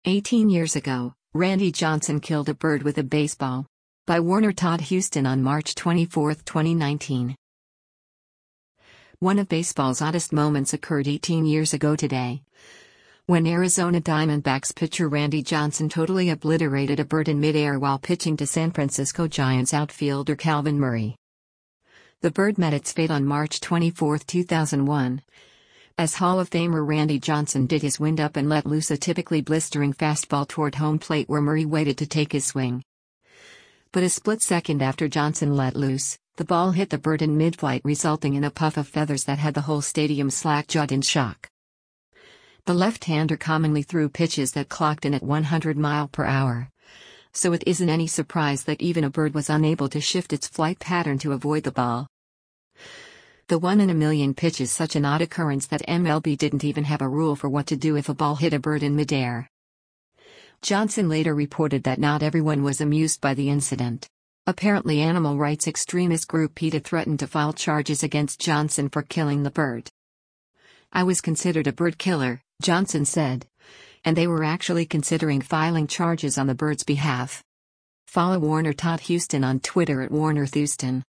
18 years ago, Randy Johnson killed a bird with a baseball. By Warner Todd Huston on March 24, 2019. One of baseball's oddest moments occurred 18 years ago today, when Arizona Diamondbacks pitcher Randy Johnson totally obliterated a bird in midair while pitching to San Francisco Giants outfielder Calvin Murray. The bird met its fate on March 24, 2001. As Hall of Famer Randy Johnson did his wind-up and let loose a typically blistering fastball toward home plate where Murray waited to take his swing. But a split second after Johnson let loose, the ball hit the bird in mid-flight, resulting in a puff of feathers that had the whole stadium slack-jawed in shock. The left-hander commonly threw pitches that clocked in at 100 mph, so it isn't any surprise that even a bird was unable to shift its flight pattern to avoid the ball. The 1 in a million pitch is such an odd occurrence that MLB didn't even have a rule for what to do if a ball hit a bird in midair. Johnson later reported that not everyone was amused by the incident. Apparently, animal rights extremist group PETA threatened to file charges against Johnson for killing the bird. "I was considered a bird killer," Johnson said, and they were actually considering filing charges on the bird's behalf. Follow Warner Todd Huston on Twitter at WarnerThouston.